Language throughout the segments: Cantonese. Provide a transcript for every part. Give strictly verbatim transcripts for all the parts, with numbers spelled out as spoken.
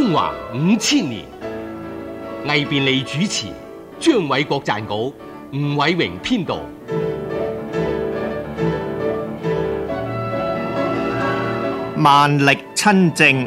中華五千年，魏便利主持，張偉國撰稿，吳偉榮編導。 萬曆親政。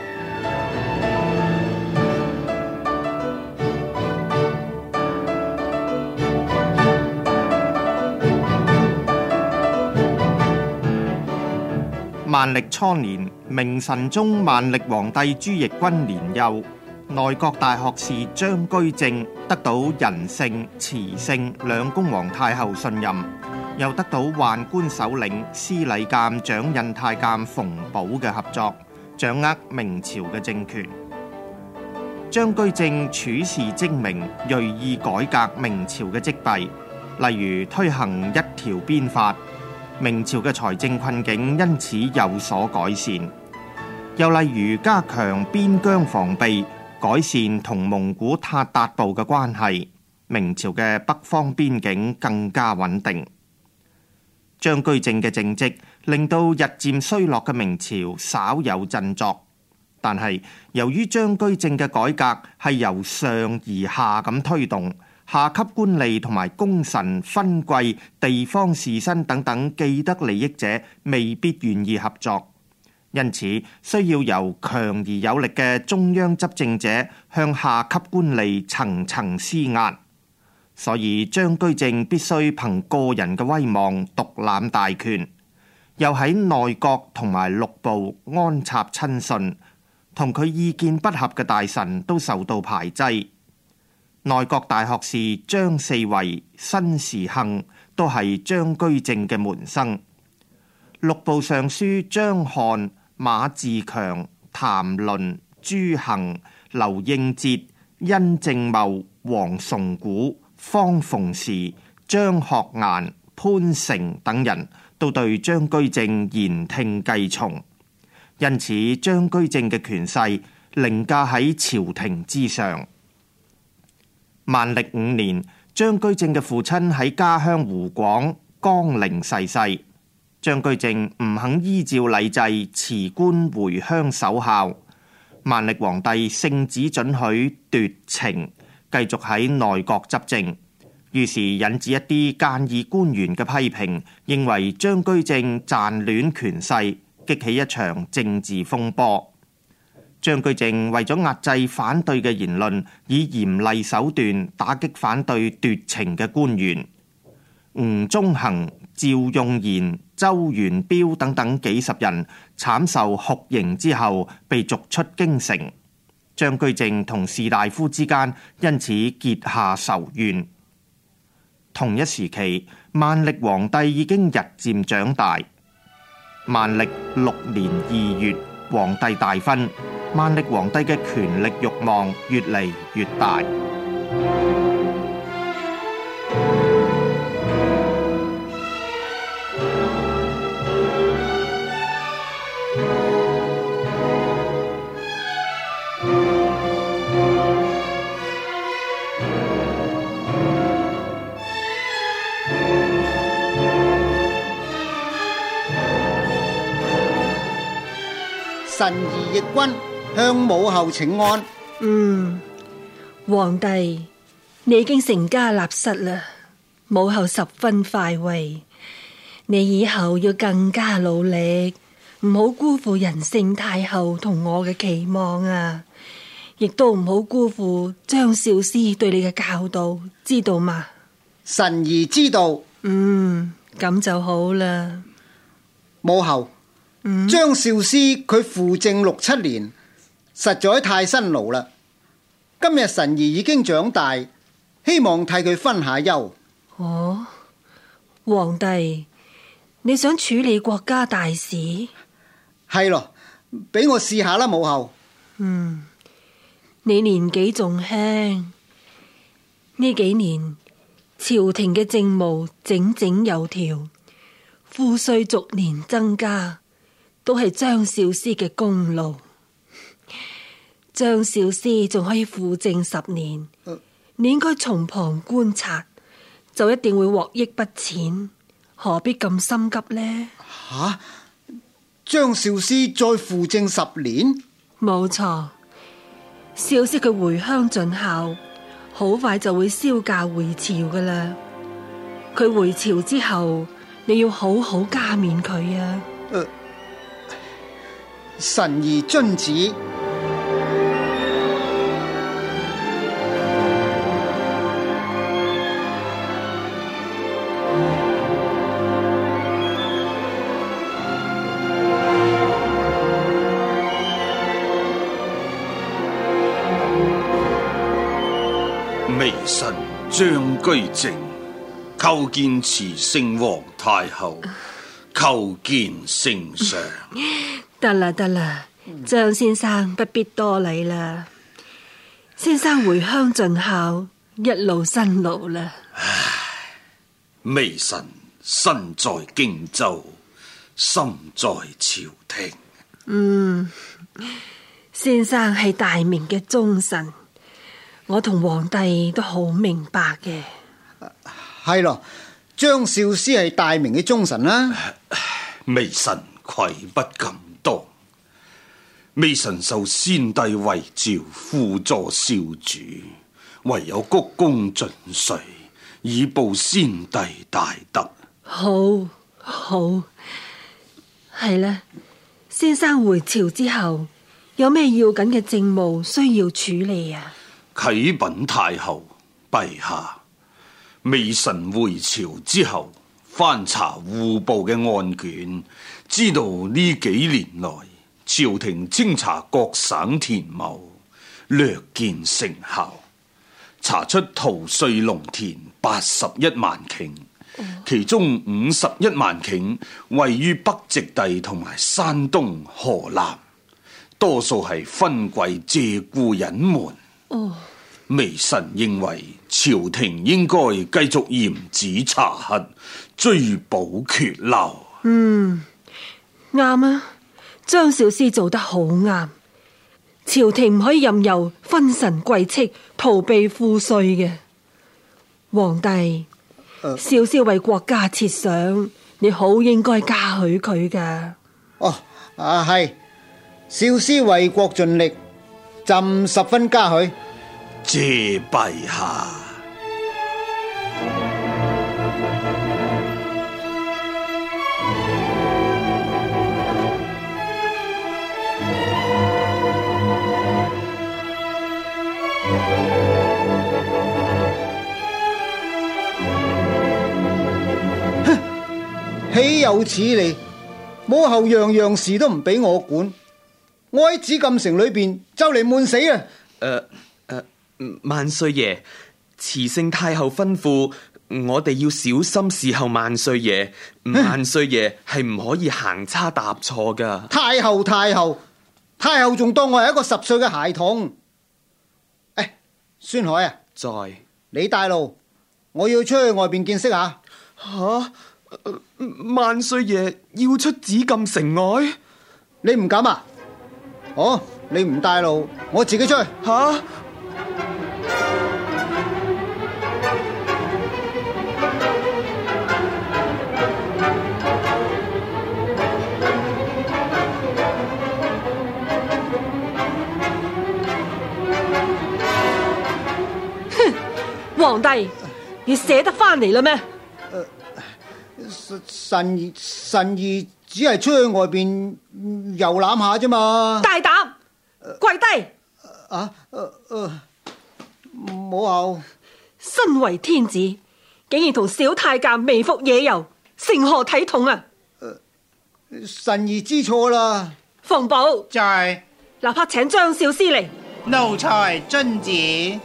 萬曆初年，明神宗萬曆皇帝朱翊鈞年幼，內閣大學士張居正得到仁聖、慈聖兩恭皇太后信任，又得到宦官首領司禮監掌印太監馮保嘅合作，掌握明朝嘅政權。張居正處事精明，銳意改革明朝嘅積弊，例如推行一條鞭法，明朝嘅財政困境因此有所改善。又例如加強邊疆防備，改善同蒙古塔達部嘅關係，明朝嘅北方邊境更加穩定。張居正嘅政績令到日漸衰落嘅明朝稍有振作，但係由於張居正嘅改革係由上而下咁推動，下級官吏同埋功臣、勳貴、地方士紳等等既得利益者未必願意合作，因此需要由強而有力嘅中央執政者向下級官吏層層施壓，所以張居正必須憑個人嘅威望獨攬大權，又喺內閣同埋六部安插親信，同佢意見不合嘅大臣都受到排擠。內閣大學士張四維、辛時幸都係張居正嘅門生。六部尚書張翰、馬志強、譚麟、朱衡、劉應節、殷正茂、黃崇古、方鳳時、張學岩、潘成等人都對張居正言聽計從，因此張居正嘅權勢凌駕喺朝廷之上。萬曆五年，張居正嘅父親喺家鄉湖廣江陵逝世，張居正唔肯依照禮制辭官回鄉守孝，萬曆皇帝聖旨准許奪情，繼續喺內閣執政，於是引致一啲諫議官員嘅批評，認為張居正賺戀權勢，激起一場政治風波。張居正為咗壓制反對嘅言論，以嚴厲手段打擊反對奪情嘅官員。吳中行、趙用賢、周元彪等等幾十人慘受酷刑之後被逐出京城，張居正同士大夫之間因此結下仇怨。同一時期，萬曆皇帝已經日漸長大。萬曆六年二月，皇帝大婚，萬曆皇帝嘅權力慾望越嚟越大。 臣兒奕君向母后請安。 嗯，皇帝，你已經成家立室啦，母后十分快慰。你以後要更加努力，唔好辜負仁聖太后同我嘅期望啊！亦都唔好辜負張少師對你嘅教導，知道嗎？ 臣兒知道。 嗯，咁就好啦。 母后，嗯、張少師佢輔政六七年，實在太辛勞啦。今日臣兒已經長大，希望替佢分下憂。 哦，皇帝，你想處理國家大事？ 係咯，俾我試下啦，母后。 嗯，你年紀仲輕，呢幾年朝廷嘅政務整整有條，賦稅逐年增加，都係張少師嘅功勞。張少師仲可以輔政十年，呃、你應該從旁觀察，就一定會獲益不淺，何必咁心急呢？ 吓、啊，張少師再輔政十年？ 冇錯， 少師佢回鄉盡孝，好快就會銷嫁回朝噶啦。佢回朝之後，你要好好加冕佢啊！ 呃、臣兒遵旨。 微臣張居正叩見慈聖皇太后，叩見聖上。 得啦得啦，張先生不必多禮啦。先生回鄉盡孝，一路辛勞啦。 唉，微臣身在荊州，心在朝廷。 嗯，先生係大明嘅忠臣，我同皇帝都好明白嘅。 係咯，張少師係大明嘅忠臣啦。 微臣愧不敢當，微臣受先帝遺詔輔助少主，唯有鞠躬盡瘁，以報先帝大德。 好，好，係啦。先生回朝之後，有咩要緊嘅政務需要處理啊？ 啟稟太后，陛下，微臣回朝之後，翻查戶部嘅案卷，知道呢幾年來朝廷偵查各省田畝，略見成效，查出逃稅農田八十一萬頃，其中五十一萬頃位於北直隸同埋山東、河南，多數係分貴借故隱瞞。 哦， 微臣認為朝廷應該繼續嚴旨查核，追補缺漏。 嗯，啱啊，張少師做得好啱。朝廷唔可以任由勳臣貴戚逃避賦稅嘅。皇帝， 呃、 少師為國家設想，你好應該嘉許佢噶。 哦，啊係，少師為國盡力，朕十分嘉許。 謝陛下。 豈有此理！母后樣樣事都唔俾我管，我喺紫禁城裏邊就嚟悶死啊！ 誒誒，萬歲爺，慈聖太后吩咐我哋要小心侍候萬歲爺，萬歲爺係唔可以行差踏錯噶。 太后太后太后仲當我係一個十歲嘅孩童。誒，孫海啊， 在你帶路，我要出去外邊見識下。 吓？萬歲爺要出紫禁城外？ 你唔敢啊？哦，你唔帶路，我自己出去。 吓？ 哼！皇帝，你捨得翻嚟啦咩？ 臣兒臣兒只係出去外邊遊覽下啫嘛。 大膽，跪低！ 啊，誒誒，母后， 身為天子，竟然同小太監微服野遊，成何體統啊！ 臣兒知錯啦。 馮寶， 在， 立刻請張少師嚟。 奴才遵旨。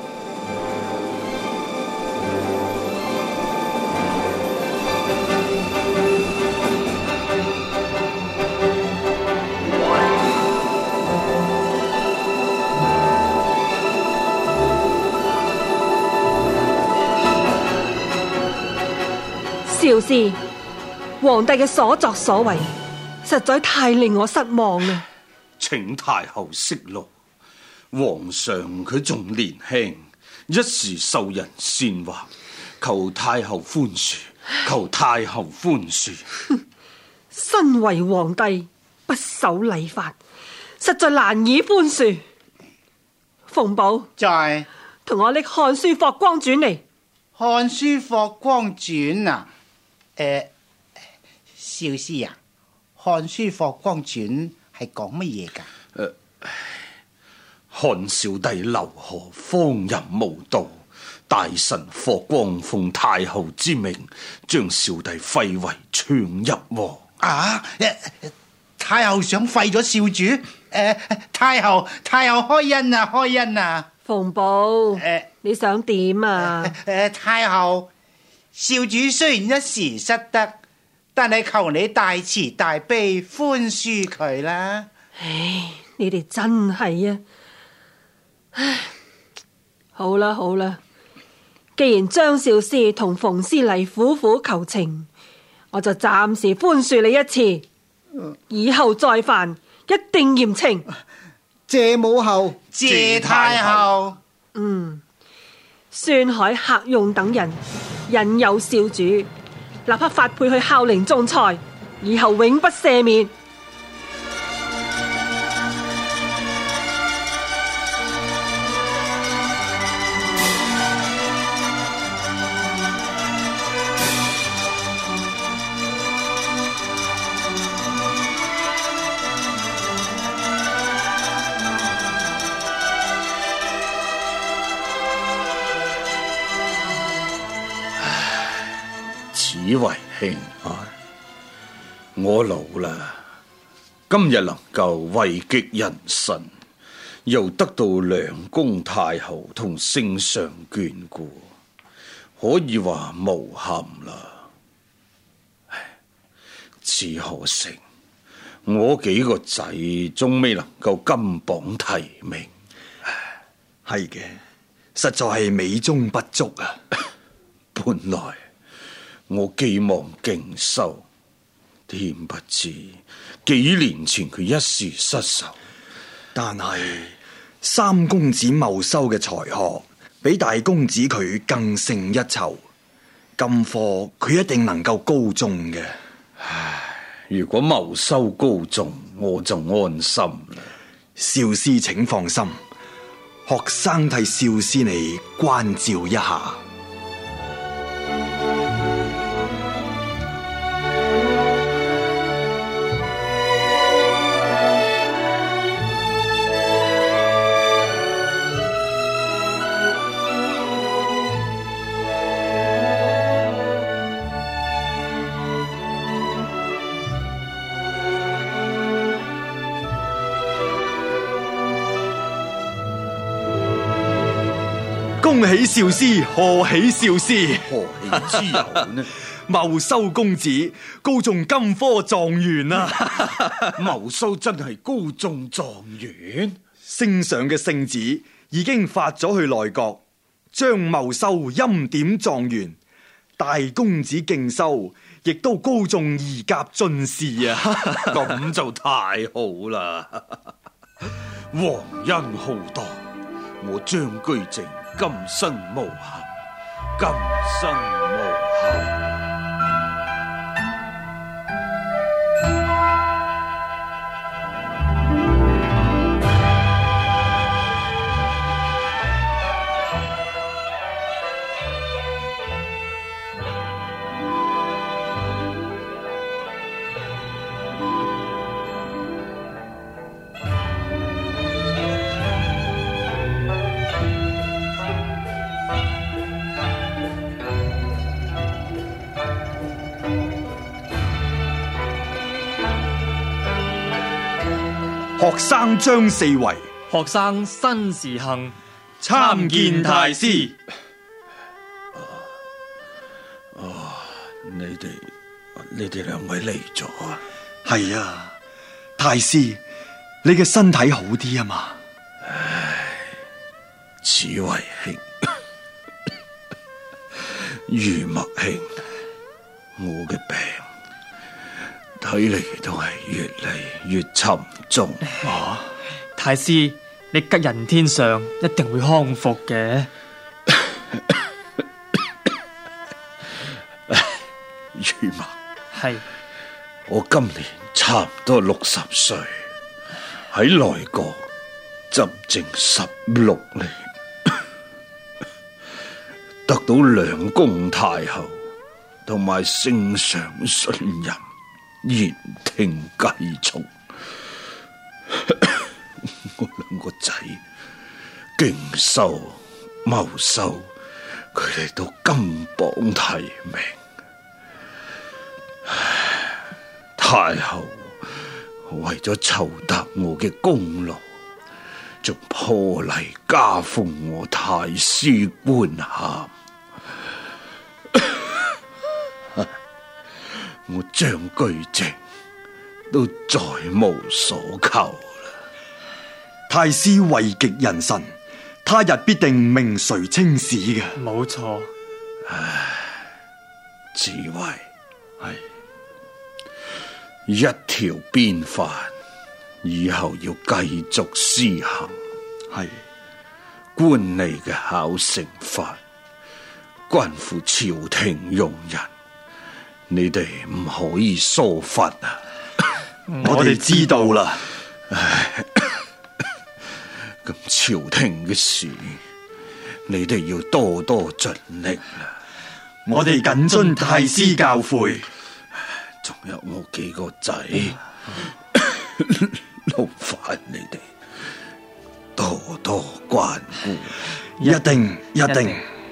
少師，皇帝嘅所作所為實在太令我失望啦。 請太后息怒，皇上佢仲年輕，一時受人煽惑，求太后寬恕，求太后寬恕。 身為皇帝不守禮法，實在難以寬恕。 馮寶， 在同我拎《漢書霍光傳》嚟。 《漢書霍光傳》啊，誒，少師啊，《漢書霍光傳》係講乜嘢㗎？ 漢少帝劉賀荒淫無道，大臣霍光奉太后之命，將少帝廢為長入王。 啊！太后想廢咗少主？誒，太后太后開恩啊，開恩啊！ 馮寶， 誒你想點啊？ 誒，太后，少主雖然一時失德，但係求你大慈大悲寬恕佢啦。 唉，你哋真係啊！唉，好啦好啦，既然張少師同馮師麗苦苦求情，我就暫時寬恕你一次，以後再犯一定嚴懲。 謝母后， 謝太后。 嗯，孫海、客用等人引誘少主，立刻發配去孝陵種菜，以後永不赦免。 此為慶啊！我老啦，今日能夠位極人臣，又得到兩宮太后同聖上眷顧，可以話無憾啦。只可惜我幾個仔終未能夠金榜題名。 係嘅，實在係美中不足啊！ 本來我寄望敬修，點不知幾年前佢一時失手。 但係三公子茂修嘅才學比大公子佢更勝一籌，金科佢一定能夠高中嘅。 唉，如果茂修高中，我就安心啦。 少師請放心，學生替少師你關照一下。恭喜少師，賀喜少師， 何喜之有呢？ 茂修公子高中金科狀元啊！ 茂修真係高中狀元， 聖上嘅聖旨已經發咗去內閣，將茂修欽點狀元。大公子敬修亦都高中二甲進士啊！ 咁就太好啦！皇恩浩蕩，我張居正今生無憾，今生無憾。 學生張四維， 學生新時幸， 參見太師。 哦，你哋你哋兩位嚟咗啊？ 係啊，太師，你嘅身體好啲啊嘛？ 唉，此為慶，余墨慶，我嘅病睇嚟都係越嚟越沉重。 啊， 太師，你吉人天相，一定會康復嘅。 余墨， 係我今年差唔多六十歲，喺內閣執政十六年，得到兩宮太后同埋聖上信任，言聽計從。我兩個仔敬修、茂修，佢哋都金榜題名。太后為咗酬答我嘅功勞，仲破例加封我太師官銜。我張居正都再無所求啦。 太師位極人臣，他日必定名垂青史嘅。 冇錯。 唉，智慧係一條邊範，以後要繼續施行。 係官吏嘅考成法，關乎朝廷用人，你哋唔可以疏忽啊！ 我哋知道啦。 唉，咁朝廷嘅事，你哋要多多盡力啦。 我哋謹遵太師教誨。 仲有我幾個仔，勞煩你哋多多關顧。 一定，一定。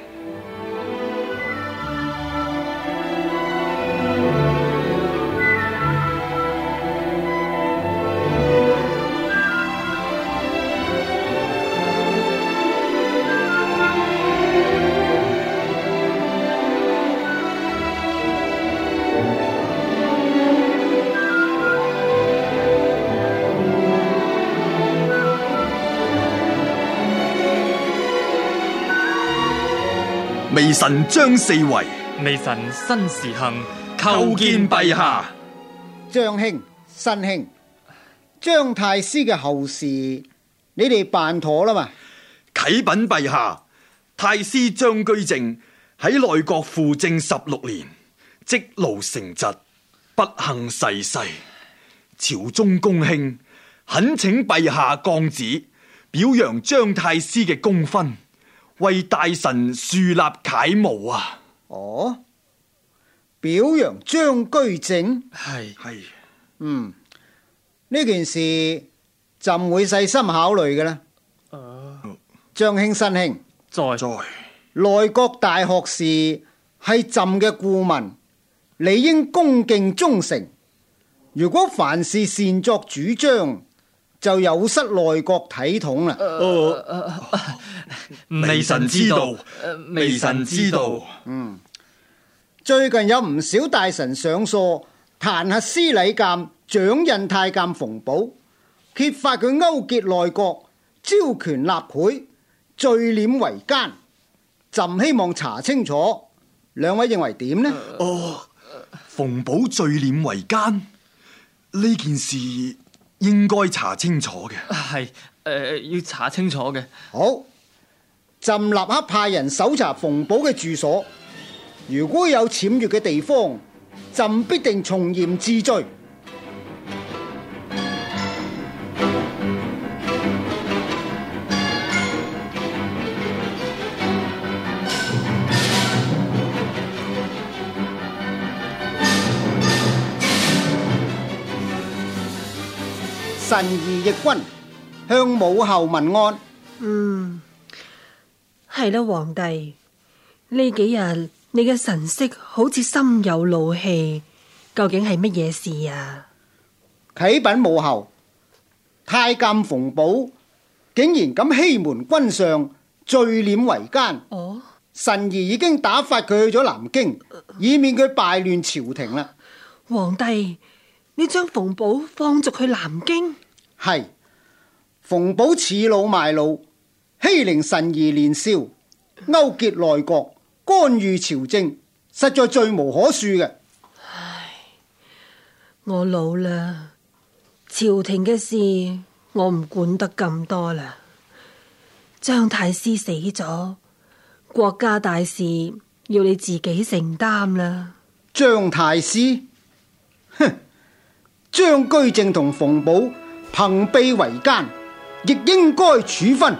微臣張四維， 微臣新時幸， 叩見陛下。 張兄、新兄，張太師嘅後事，你哋辦妥啦嘛？ 啟稟陛下，太師張居正喺內閣輔政十六年，積勞成疾，不幸逝世。朝中公卿懇請陛下降旨，表揚張太師嘅功勳，為大臣樹立楷模啊！ 哦，表揚張居正， 係係， 嗯，呢件事朕會細心考慮嘅啦。張兄、新兄， 在在內閣大學士係朕嘅顧問，理應恭敬忠誠。如果凡事擅作主張，就有失內閣體統啦。 微臣知道，微臣知道。 嗯，最近有唔少大臣上訴，彈劾司禮監、掌印太監馮保，揭發佢勾結內閣、招權納賄、聚斂為奸。朕希望查清楚，兩位認為點呢？ 哦，馮保聚斂為奸，呢件事應該查清楚嘅。 係誒，要查清楚嘅。 好，朕立刻派人搜查馮保嘅住所，如果有僭越嘅地方，朕必定從嚴治罪。臣兒奕君向母后問安。 嗯，係啦，皇帝，呢幾日你嘅神色好似心有怒氣，究竟係乜嘢事啊？ 啟稟母后，太監馮保竟然敢欺瞞君上，聚斂為奸。 哦， 臣兒已經打發佢去咗南京，以免佢敗亂朝廷啦。 皇帝，你將馮保放逐去南京？ 係，馮保恃老賣老，欺凌臣兒年少，勾結內閣，干預朝政，實在罪無可恕嘅。 唉，我老啦，朝廷嘅事我唔管得咁多啦。張太師死咗，國家大事要你自己承擔啦。 張太師，哼，張居正同馮保朋臂為奸， 亦應該處分。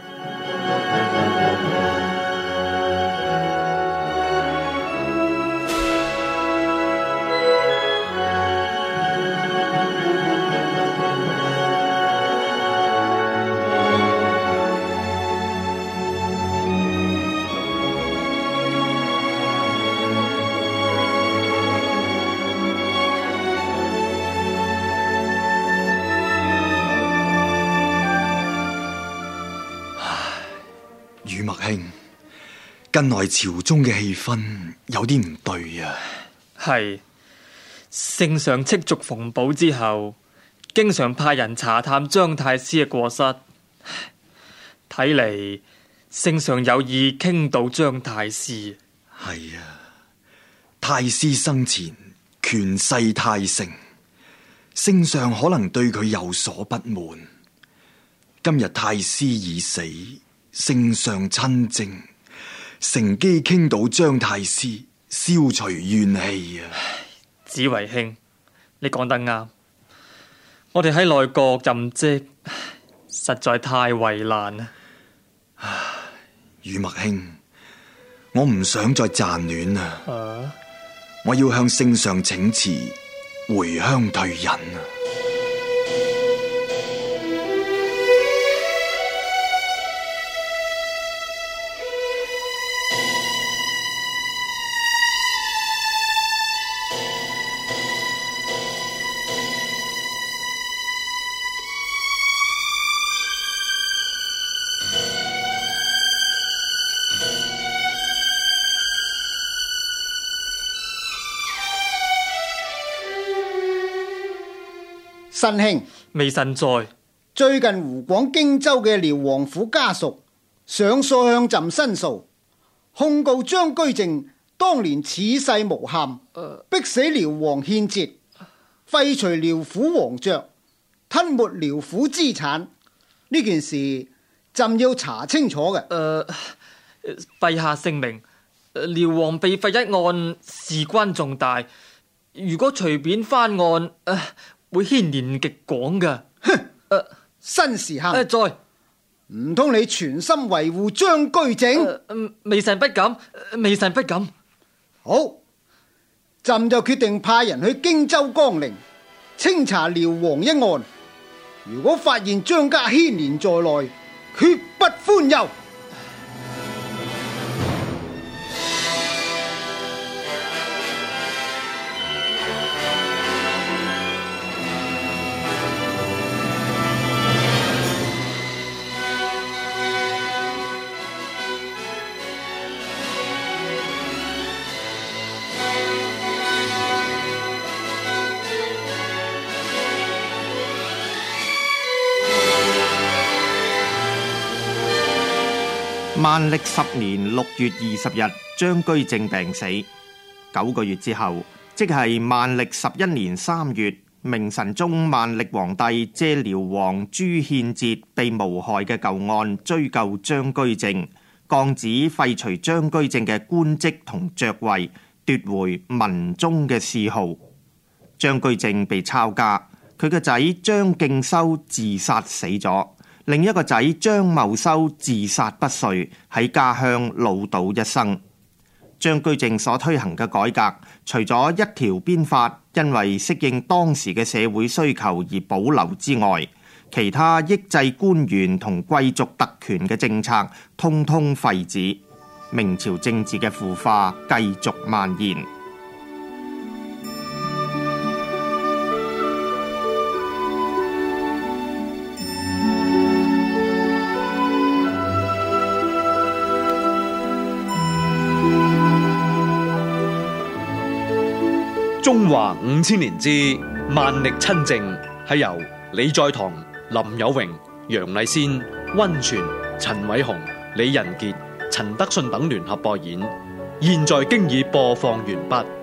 宇默兄，近來朝中嘅氣氛有啲唔對啊。 係聖上斥逐馮保之後，經常派人查探張太師嘅過失，睇嚟聖上有意傾倒張太師。 係啊，太師生前權勢太盛，聖上可能對佢有所不滿。今日太師已死，聖上親政，乘機傾倒張太師，消除怨氣啊！ 子維兄，你講得啱。我哋喺內閣任職，實在太為難啦。 宇默兄，我唔想再暫戀啊！ 啊我要向聖上請辭，回鄉退隱啊！ 新兄， 微臣在。 最近湖廣荊州嘅遼王府家屬上訴向朕申訴，控告張居正當年恃勢無限，逼死遼王獻節，廢除遼府王爵，吞沒遼府資產。呢件事朕要查清楚嘅。 誒，陛下聖明，遼王被廢一案事關重大，如果隨便翻案，呃會牽連極廣噶。 哼！誒，新時亨， 在唔通你全心維護張居正？ 微臣不敢，微臣不敢。 好，朕就決定派人去荊州江陵清查遼王一案。如果發現張家牽連在內，決不寬宥。 萬曆十年六月二十日，張居正病死。九個月之後，即係萬曆十一年三月，明神宗萬曆皇帝借遼王朱獻節被誣害嘅舊案追究張居正，降旨廢除張居正嘅官職同爵位，奪回文宗嘅謚號。張居正被抄家，佢嘅仔張敬修自殺死咗。另一個仔張茂修自殺不遂，喺家鄉潦倒一生。張居正所推行嘅改革，除咗一條鞭法因為適應當時嘅社會需求而保留之外，其他抑制官員同貴族特權嘅政策，通通廢止。明朝政治嘅腐化繼續蔓延。 中華五千年之萬曆親政，係由李在堂、林有榮、楊麗仙、溫泉、陳偉雄、李仁傑、陳德信等聯合播演，現在經已播放完畢。